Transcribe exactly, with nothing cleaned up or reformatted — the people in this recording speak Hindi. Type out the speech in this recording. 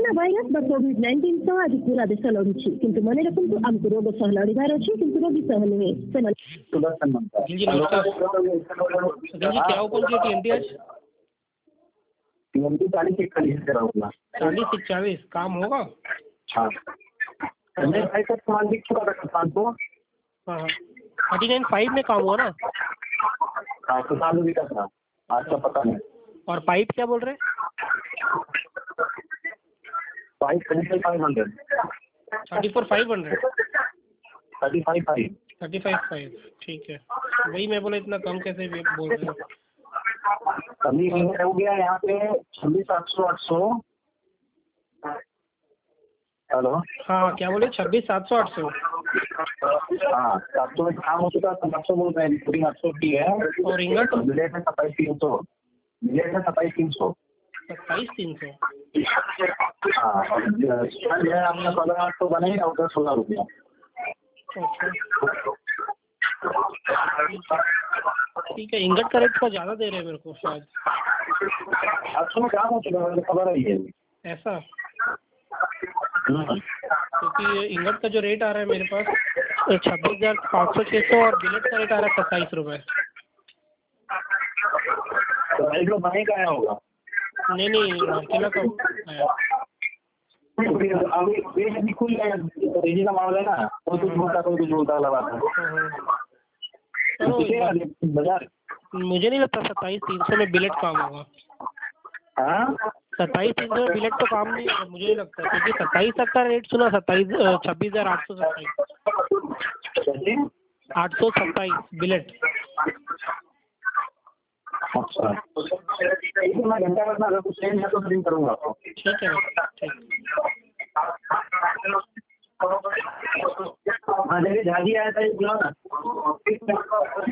कोरोना भाइरस ବା କୋଭିଡ ନାଇଣ୍ଟିନ ସହ ଆଜି ପୁରା ଦେଶ ଲଢୁଛି, କିନ୍ତୁ ମନେ ରଖନ୍ତୁ ଆମକୁ ରୋଗ ସହ ଲଢିବାର ଅଛି, କିନ୍ତୁ ରୋଗୀ ସହ ନୁହେଁ। ସେମାନେ जी नमस्कार जी, क्या ओपन किया टीएमटी आज? टीएमटी चालीस इकतालीस करा होगा। चालीस इक्यालीस काम होगा? हाँ भाई का सामान दिख चुका था किसान को। हाँ थर्टी नाइन फाइव में काम हुआ ना? हाँ तो चालू भी था, आज का पता नहीं। और पाइप क्या बोल रहे? Pipe thirty five five hundred thirty four five hundred thirty five five thirty five five ठीक है। वही मैं बोला इतना कम कैसे बोल रहे हो? अभी हो गया यहाँ पे छब्बीस आठ सौ आठ सौ। हेलो हाँ क्या बोले? छब्बीस सात सौ आठ सौ। हाँ सात सौ में काम हो चुका है, आठ सौ बोल रहे हैं, पूरी आठ सौ की है। और इंगट मिलेट है सत्ताईस तीन सौ मिलेट है सत्ताईस तीन सौ सत्ताईस तीन सौ हाँ आपका पंद्रह आठ सौ बनेगा उधर सोलह रुपया। ठीक है, इंगट का रेट थोड़ा ज़्यादा दे रहे हैं मेरे को शायद। आठ सौ में काम हो चुका है, मुझे खबर है ये ऐसा क्योंकि इंगट का जो रेट आ रहा है मेरे पास छब्बीस हज़ार पाँच सौ छः सौ और बिलेट का रेट आ रहा है सत्ताईस रुपये। तो भाई लोग बने का आया होगा। नहीं नहीं मार्केला का आया। अभी ये खुल गया रेजी का मामला है ना, कोई कुछ बोलता कोई कुछ बोलता लगा बाजार। मुझे नहीं लगता सत्ताईस तीन सौ में बिलेट काम होगा। हाँ सत्ताईस तीन सौ में बिलेट तो काम नहीं होगा मुझे नहीं लगता, क्योंकि सत्ताईस तक का रेट सुना सत्ताईस छब्बीस हज़ार आठ सौ सत्ताईस आठ सौ सत्ताईस बिलेट। अच्छा मैं घंटा करना अगर कुछ चेंज है तो फिर करूँगा। ठीक है ठीक। हाँ देखिए झाजी आया था एक